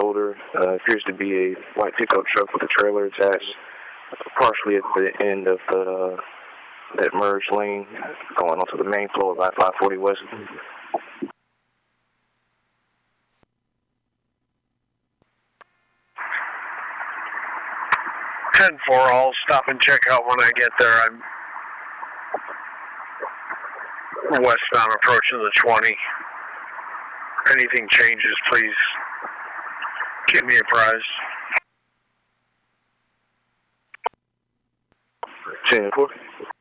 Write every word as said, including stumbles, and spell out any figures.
shoulder. Uh, appears to be a white pickup truck with a trailer attached, partially at the end of the, uh, that merge lane going onto the main floor of I five forty West. ten four, I'll stop and check out when I get there. I'm westbound approaching the twenty. Anything changes, please keep me apprised. ten four.